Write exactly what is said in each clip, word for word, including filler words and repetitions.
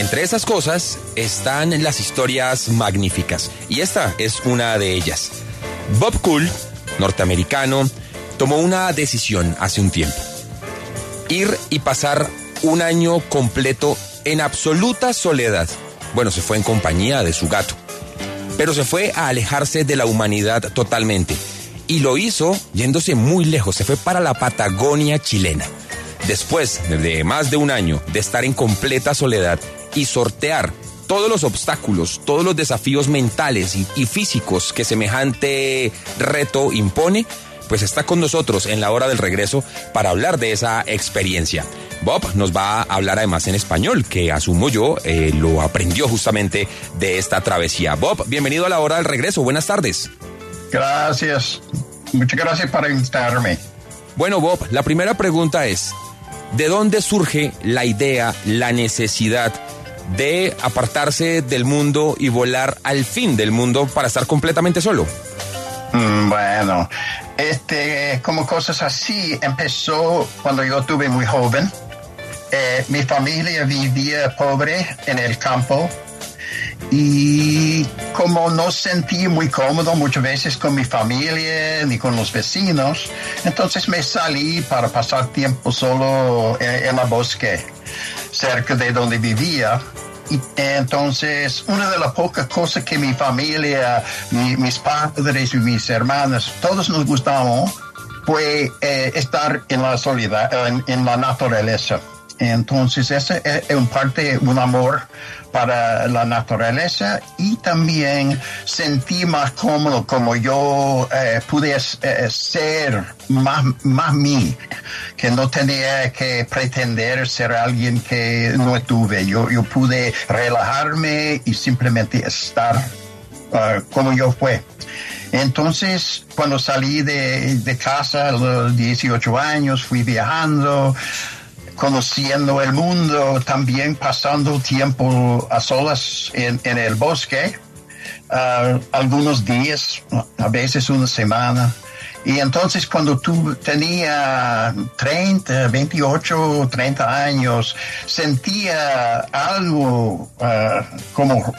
Entre esas cosas están las historias magníficas, y esta es una de ellas. Bob Kuhl, norteamericano, tomó una decisión hace un tiempo. Ir y pasar un año completo en absoluta soledad. Bueno, se fue en compañía de su gato, pero se fue a alejarse de la humanidad totalmente. Y lo hizo yéndose muy lejos, se fue para la Patagonia chilena. Después de más de un año de estar en completa soledad y sortear todos los obstáculos, todos los desafíos mentales y, y físicos que semejante reto impone, pues está con nosotros en la hora del regreso para hablar de esa experiencia. Bob nos va a hablar además en español, que asumo yo eh, lo aprendió justamente de esta travesía. Bob, bienvenido a la hora del regreso, buenas tardes. Gracias, muchas gracias por invitarme. Bueno, Bob, la primera pregunta es, ¿de dónde surge la idea, la necesidad de apartarse del mundo y volar al fin del mundo para estar completamente solo? Mm, bueno, este, como cosas así, empezó cuando yo estuve muy joven. Eh, mi familia vivía pobre en el campo y como no sentí muy cómodo muchas veces con mi familia ni con los vecinos, entonces me salí para pasar tiempo solo en, en el bosque cerca de donde vivía. Y entonces, una de las pocas cosas que mi familia, mi, mis padres y mis hermanas, todos nos gustamos, fue eh, estar en la soledad, en, en la naturaleza. Entonces, ese es en parte un amor para la naturaleza y también sentí más cómodo como yo eh, pude eh, ser más, más mí, que no tenía que pretender ser alguien que no tuve. Yo, yo pude relajarme y simplemente estar uh, como yo fue. Entonces, cuando salí de, de casa a los dieciocho años, fui viajando, conociendo el mundo, también pasando tiempo a solas en, en el bosque, uh, algunos días, a veces una semana. Y entonces cuando tú tenías treinta, veintiocho, treinta años, sentía algo uh, como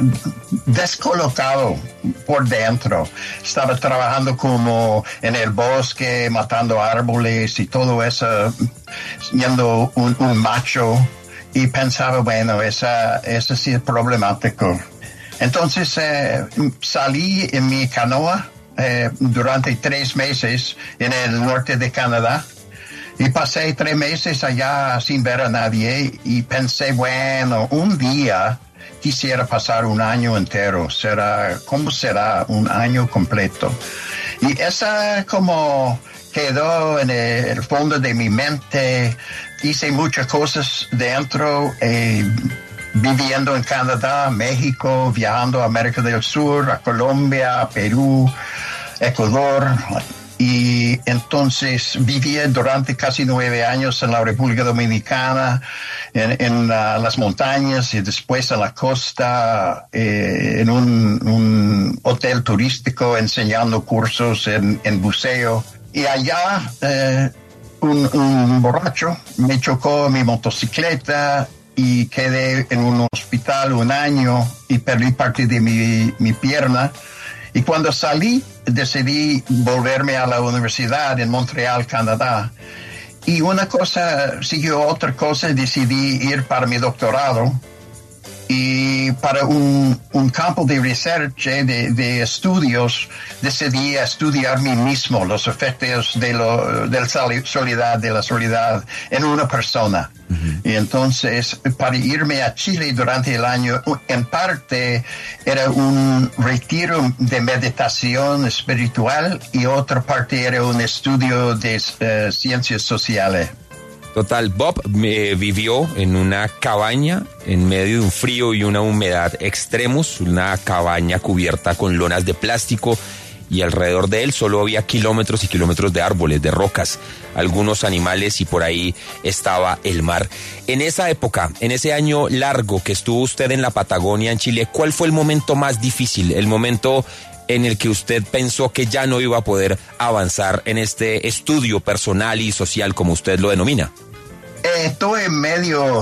descolocado por dentro. Estaba trabajando como en el bosque, matando árboles y todo eso, siendo un, un macho, y pensaba, bueno, esa, eso sí es problemático. Entonces eh, salí en mi canoa eh, durante tres meses en el norte de Canadá. Y pasé tres meses allá sin ver a nadie y pensé, bueno, un día quisiera pasar un año entero. Será, ¿cómo será un año completo? Y esa como quedó en el fondo de mi mente. Hice muchas cosas dentro, eh, viviendo en Canadá, México, viajando a América del Sur, a Colombia, a Perú, Ecuador. Y entonces viví durante casi nueve años en la República Dominicana, en, en uh, las montañas y después en la costa, eh, en un, un hotel turístico enseñando cursos en, en buceo. Y allá eh, un, un borracho me chocó mi motocicleta y quedé en un hospital un año y perdí parte de mi, mi pierna. Y cuando salí, decidí volverme a la universidad en Montreal, Canadá. Y una cosa siguió otra cosa, decidí ir para mi doctorado. Y para un, un campo de research, de, de estudios, decidí estudiar mí mismo los efectos de, lo, de la soledad, de la soledad en una persona. Uh-huh. Y entonces, para irme a Chile durante el año, en parte era un retiro de meditación espiritual y otra parte era un estudio de uh, ciencias sociales. Total, Bob eh, vivió en una cabaña en medio de un frío y una humedad extremos, una cabaña cubierta con lonas de plástico y alrededor de él solo había kilómetros y kilómetros de árboles, de rocas, algunos animales y por ahí estaba el mar. En esa época, en ese año largo que estuvo usted en la Patagonia, en Chile, ¿cuál fue el momento más difícil, el momento en el que usted pensó que ya no iba a poder avanzar en este estudio personal y social, como usted lo denomina? Eh, estoy en medio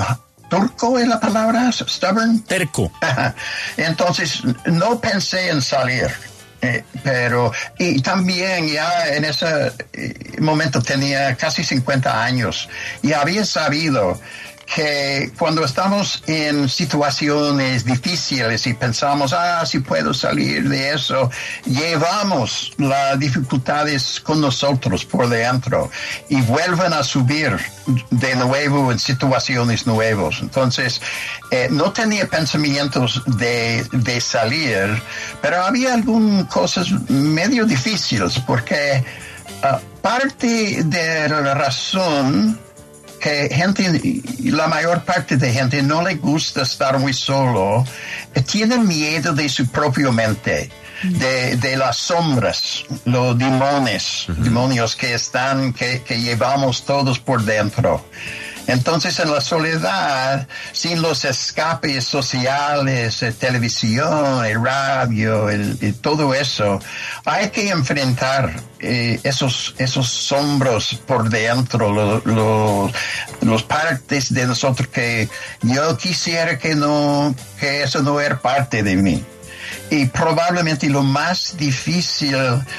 ¿Turco es la palabra? ¿Stubborn? Terco. Entonces, no pensé en salir. Eh, pero, y también ya en ese momento tenía casi cincuenta años y había sabido que cuando estamos en situaciones difíciles y pensamos, ah, si puedo salir de eso, llevamos las dificultades con nosotros por dentro y vuelven a subir de nuevo en situaciones nuevas. Entonces, eh, no tenía pensamientos de, de salir, pero había algunas cosas medio difíciles porque uh, parte de la razón que gente, la mayor parte de gente no le gusta estar muy solo, tienen miedo de su propia mente, de, de las sombras, los demonios, uh-huh. demonios que están, que, que llevamos todos por dentro. Entonces, en la soledad, sin los escapes sociales, eh, televisión, el radio, el, el, todo eso, hay que enfrentar eh, esos esos sombros por dentro, los lo, los partes de nosotros que yo quisiera que no, que eso no era parte de mí. Y probablemente lo más difícil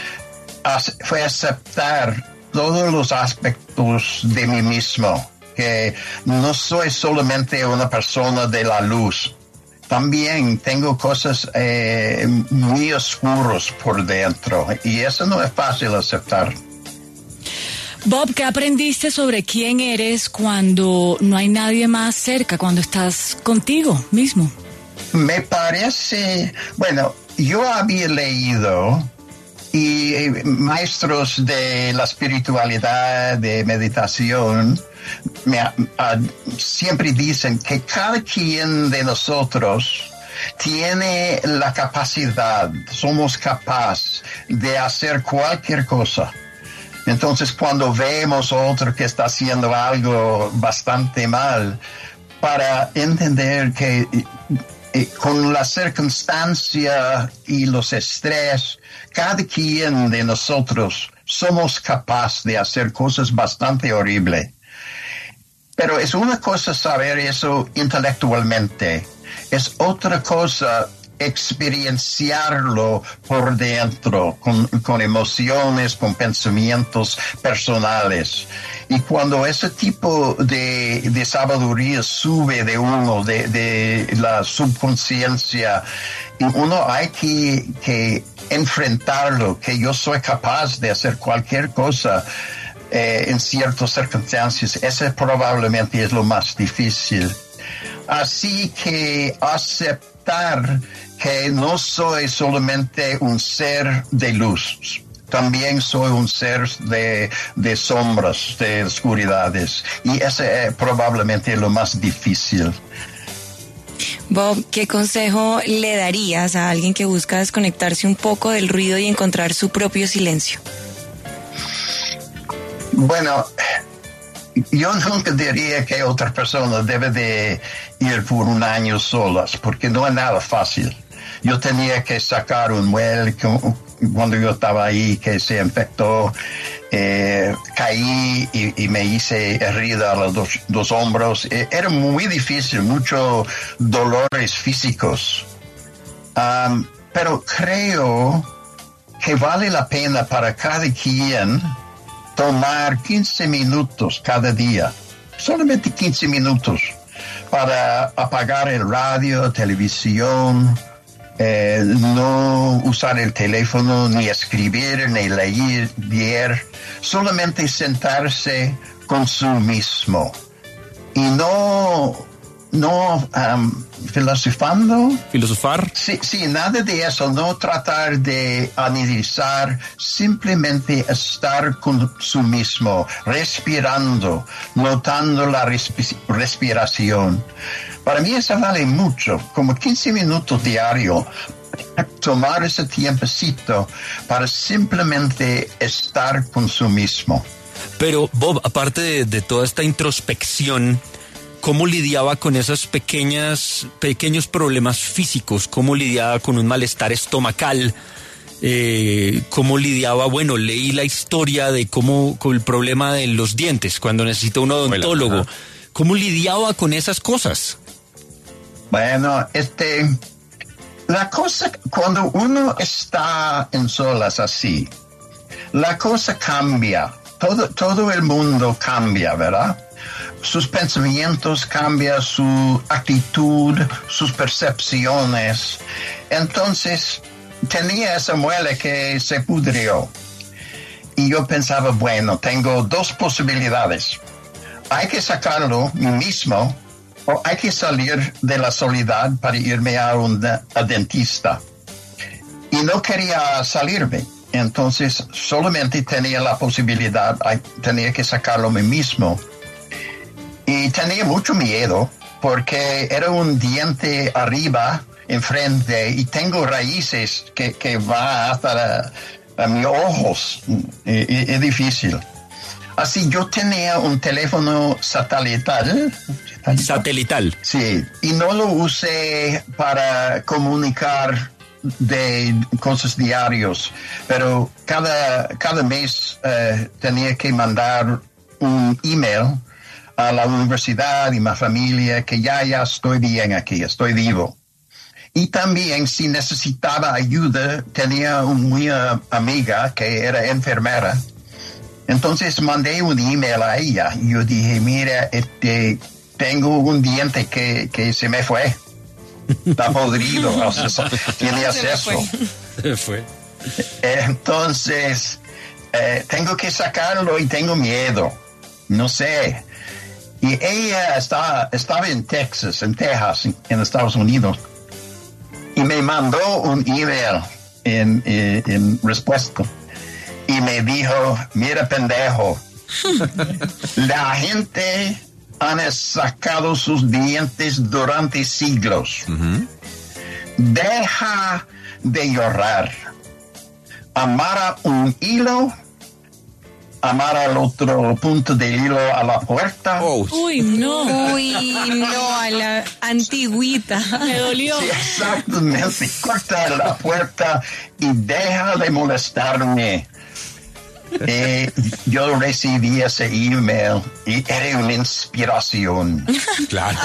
fue aceptar todos los aspectos de mí mismo. Que no soy solamente una persona de la luz. También tengo cosas eh, muy oscuras por dentro. Y eso no es fácil aceptar. Bob, ¿qué aprendiste sobre quién eres cuando no hay nadie más cerca, cuando estás contigo mismo? Me parece... Bueno, yo había leído... y eh, maestros de la espiritualidad, de meditación... Me, uh, siempre dicen que cada quien de nosotros tiene la capacidad, somos capaces de hacer cualquier cosa. Entonces, cuando vemos a otro que está haciendo algo bastante mal, para entender que eh, con la circunstancia y los estrés, cada quien de nosotros somos capaces de hacer cosas bastante horribles. Pero es una cosa saber eso intelectualmente, es otra cosa experienciarlo por dentro, con, con emociones, con pensamientos personales. Y cuando ese tipo de, de sabiduría sube de uno, de, de la subconsciencia, uno hay que, que enfrentarlo, que yo soy capaz de hacer cualquier cosa. Eh, en ciertas circunstancias, ese probablemente es lo más difícil. Así que aceptar que no soy solamente un ser de luz, también soy un ser de, de sombras, de oscuridades, y ese es probablemente lo más difícil. Bob, ¿qué consejo le darías a alguien que busca desconectarse un poco del ruido y encontrar su propio silencio? Bueno, yo nunca diría que otra persona debe de ir por un año solas, porque no es nada fácil. Yo tenía que sacar un mueble cuando yo estaba ahí que se infectó, eh, caí y, y me hice herida a los dos, dos hombros. Eh, era muy difícil, muchos dolores físicos. Um, pero creo que vale la pena para cada quien tomar quince minutos cada día, solamente quince minutos, para apagar el radio, televisión, eh, no usar el teléfono, ni escribir, ni leer, leer, solamente sentarse con su mismo. Y no, no um, filosofando. ¿Filosofar? Sí, sí, nada de eso, no tratar de analizar, simplemente estar con su mismo, respirando, notando la respi- respiración. Para mí eso vale mucho, como quince minutos diario, tomar ese tiempecito para simplemente estar con su mismo. Pero Bob, aparte de, de toda esta introspección, ¿cómo lidiaba con esos pequeñas, pequeños problemas físicos? ¿Cómo lidiaba con un malestar estomacal? Eh, ¿Cómo lidiaba? Bueno, leí la historia de cómo, con el problema de los dientes, cuando necesita un odontólogo. ¿Cómo lidiaba con esas cosas? Bueno, este, la cosa, cuando uno está en solas así, la cosa cambia, todo, todo el mundo cambia, ¿verdad? Sus pensamientos cambian, su actitud, sus percepciones. Entonces, tenía esa muela que se pudrió. Y yo pensaba, bueno, tengo dos posibilidades. Hay que sacarlo mismo o hay que salir de la soledad para irme a un a dentista. Y no quería salirme. Entonces, solamente tenía la posibilidad, tenía que sacarlo mí mismo. Y tenía mucho miedo porque era un diente arriba, enfrente, y tengo raíces que, que va hasta la, a mis ojos. Y, y, es difícil. Así yo tenía un teléfono satelital. Satelital. Sí, y no lo usé para comunicar de cosas diarios, pero cada, cada mes eh, tenía que mandar un email a la universidad y mi familia que ya, ya estoy bien aquí, estoy vivo. Y también si necesitaba ayuda, tenía una uh, amiga que era enfermera. Entonces mandé un email a ella y yo dije, mira, este, tengo un diente que, que se me fue. Está podrido, o sea, tiene acceso. Se fue. Entonces, eh, tengo que sacarlo y tengo miedo. No sé. Y ella está, estaba en Texas, en Texas, en, en Estados Unidos. Y me mandó un email en, en, en respuesta. Y me dijo, mira pendejo, la gente han sacado sus dientes durante siglos. Uh-huh. Deja de llorar. Amarra un hilo, amarra el otro punto del hilo a la puerta. Oh. Uy, no. Uy, no, a la antigüita. Me dolió. Sí, exactamente. Corta la puerta y deja de molestarme. Eh, yo recibí ese email y era una inspiración. Claro.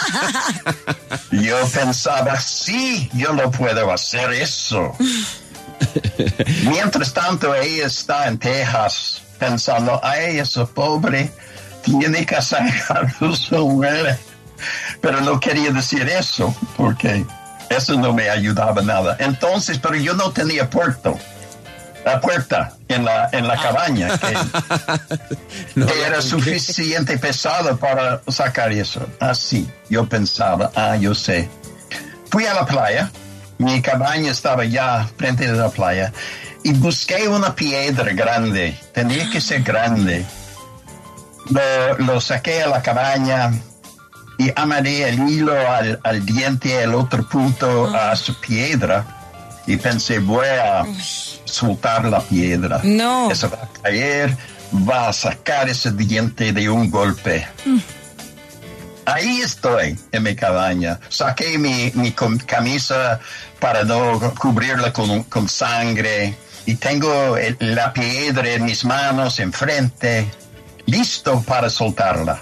Yo pensaba, sí, yo lo puedo hacer eso. Mientras tanto, ella está en Texas pensando, ay, eso pobre, tiene que sacar su muela. Pero no quería decir eso, porque eso no me ayudaba nada. Entonces, pero yo no tenía puerto. La puerta en la, en la cabaña, que, no, que era suficiente pesado para sacar eso. Así, yo pensaba, ah, yo sé. Fui a la playa, mi cabaña estaba ya frente a la playa, y busqué una piedra grande, tenía que ser grande. Lo, lo saqué a la cabaña y amarré el hilo al, al diente, el otro punto a su piedra, y pensé, voy a soltar la piedra. No. Eso va a caer, va a sacar ese diente de un golpe. Mm. Ahí estoy en mi cabaña. Saqué mi, mi camisa para no cubrirla con, con sangre. Y tengo el, la piedra en mis manos enfrente, listo para soltarla.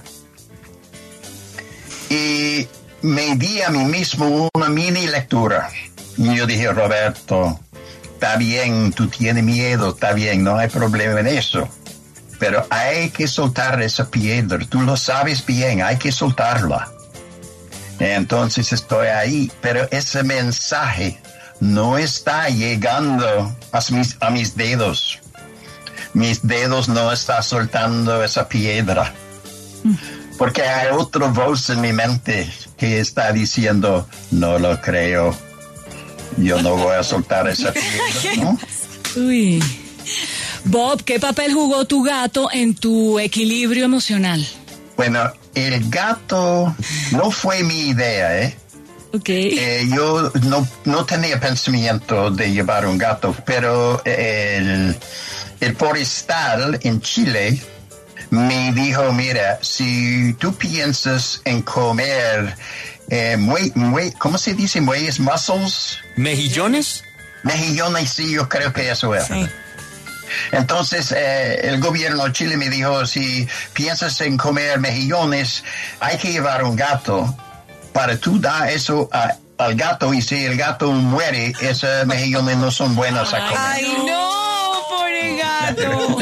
Y me di a mí mismo una mini lectura. Y yo dije, Roberto, está bien, tú tienes miedo, está bien, no hay problema en eso. Pero hay que soltar esa piedra, tú lo sabes bien, hay que soltarla. Entonces estoy ahí, pero ese mensaje no está llegando a mis, a mis dedos. Mis dedos no están soltando esa piedra. Porque hay otra voz en mi mente que está diciendo, no lo creo. Yo no voy a soltar esa piedra, ¿no? Uy. Bob, ¿qué papel jugó tu gato en tu equilibrio emocional? Bueno, el gato no fue mi idea, ¿eh? Ok. Eh, yo no, no tenía pensamiento de llevar un gato, pero el, el forestal en Chile me dijo, mira, si tú piensas en comer, eh, mue, mue, ¿cómo se dice? Muelles, mussels. ¿Mejillones? Mejillones, sí, yo creo que eso es. Sí. Entonces, eh, el gobierno de Chile me dijo, si piensas en comer mejillones, hay que llevar un gato para tú dar eso a, al gato, y si el gato muere, esos mejillones no son buenos a comer. ¡Ay, no! ¡Pobre gato!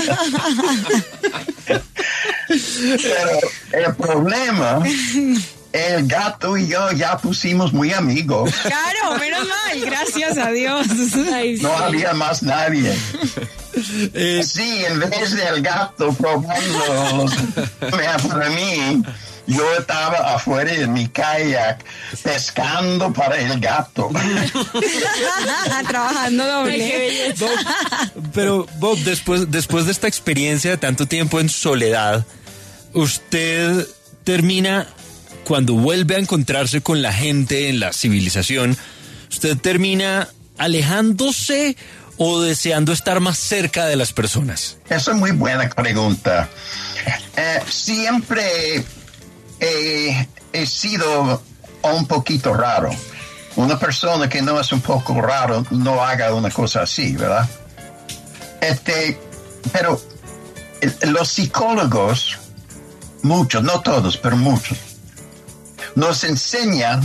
Pero el problema, el gato y yo ya pusimos muy amigos. Claro, menos mal, gracias a Dios. Ay, No sí. había más nadie. Eh, Sí, en vez del gato probando los para mí, yo estaba afuera en mi kayak pescando para el gato. Trabajando Ay, doble. qué belleza. Bob, pero Bob, después, después de esta experiencia de tanto tiempo en soledad, usted termina, cuando vuelve a encontrarse con la gente en la civilización, usted termina alejándose o deseando estar más cerca de las personas. Esa es muy buena pregunta. Eh, siempre he, he sido un poquito raro. Una persona que no es un poco raro no haga una cosa así, ¿verdad? Este, pero eh, los psicólogos, muchos, no todos, pero muchos, nos enseñan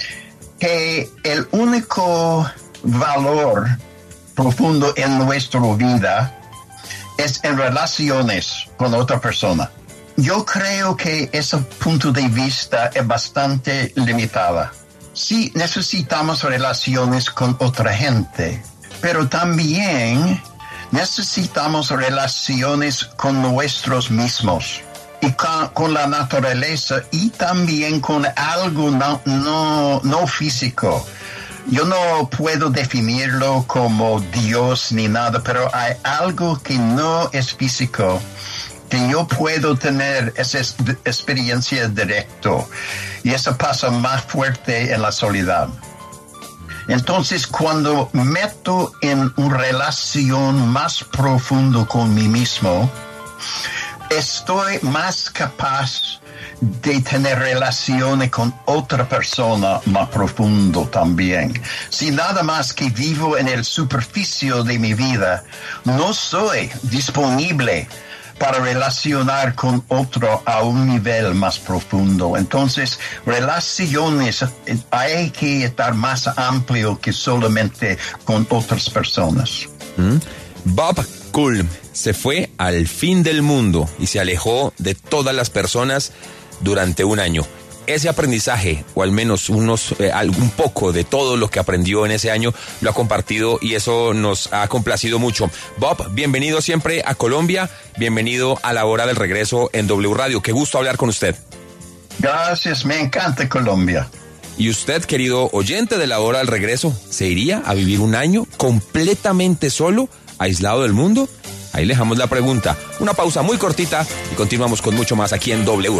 que el único valor profundo en nuestra vida es en relaciones con otra persona. Yo creo que ese punto de vista es bastante limitada. Sí, necesitamos relaciones con otra gente, pero también necesitamos relaciones con nosotros mismos y con, con la naturaleza, y también con algo no, no, no físico. Yo no puedo definirlo como Dios ni nada, pero hay algo que no es físico, que yo puedo tener esa experiencia directa, y eso pasa más fuerte en la soledad. Entonces, cuando meto en una relación más profunda con mí mismo, estoy más capaz de tener relaciones con otra persona más profundo también. Si nada más que vivo en el superficie de mi vida, no soy disponible para relacionar con otro a un nivel más profundo. Entonces, relaciones, hay que estar más amplio que solamente con otras personas. ¿Mm? Bob Kuhl se fue al fin del mundo y se alejó de todas las personas durante un año. Ese aprendizaje, o al menos unos, eh, un poco de todo lo que aprendió en ese año, lo ha compartido, y eso nos ha complacido mucho. Bob, bienvenido siempre a Colombia, bienvenido a la hora del regreso en W Radio. Qué gusto hablar con usted. Gracias, me encanta Colombia. Y usted, querido oyente de la hora del regreso, ¿se iría a vivir un año completamente solo, aislado del mundo? Ahí le dejamos la pregunta. Una pausa muy cortita y continuamos con mucho más aquí en W.